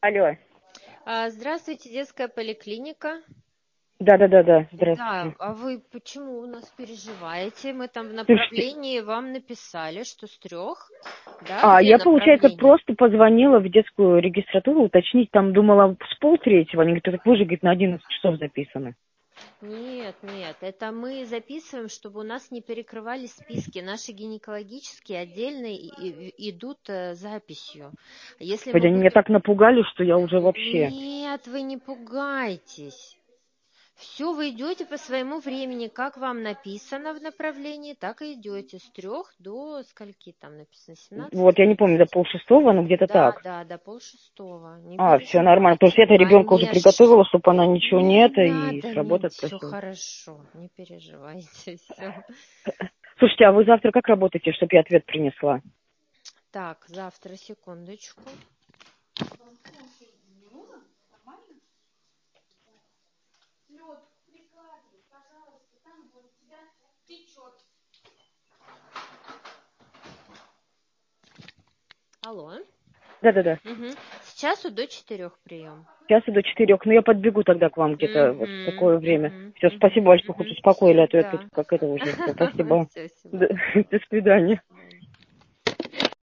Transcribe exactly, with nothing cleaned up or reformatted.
Алло. А, Здравствуйте, детская поликлиника. Да-да-да-да, Да, здравствуйте. а вы почему у нас переживаете? Мы там в Слушайте, направлении вам написали, что с трех, да, а где я, получается, направление? просто позвонила в детскую регистратуру уточнить, там думала с полтретьего, они говорят, так вы же, говорит, на одиннадцать часов записаны. Нет, нет, это мы записываем, чтобы у нас не перекрывались списки. Наши гинекологические отдельно и- и- идут э, записью. Если Хотя мы они меня будем... так напугали, что я уже вообще... Нет, вы не пугайтесь. Все, вы идете по своему времени, как вам написано в направлении, так и идете с трех до скольки там написано, семнадцать Вот, я не помню, до тридцать. полшестого, но где-то Да, так. да, до полшестого. Не А, все нормально, потому переживайте, что я-то ребенка уже конечно. приготовила, чтобы она ничего не Не это, и надо, с не, работы все отпросилась. хорошо, не переживайте, все. Слушайте, а вы завтра как работаете, чтобы я ответ принесла? Так, завтра, секундочку. Алло. Да-да-да. Мгм. С часу до четырех прием. С часу до четырех. Ну, я подбегу тогда к вам где-то вот в Угу, такое время. угу, Все, спасибо угу, большое, хоть угу. успокоили, а то я тут Да. как это уже все. Спасибо. Все, всего До доброго. до свидания.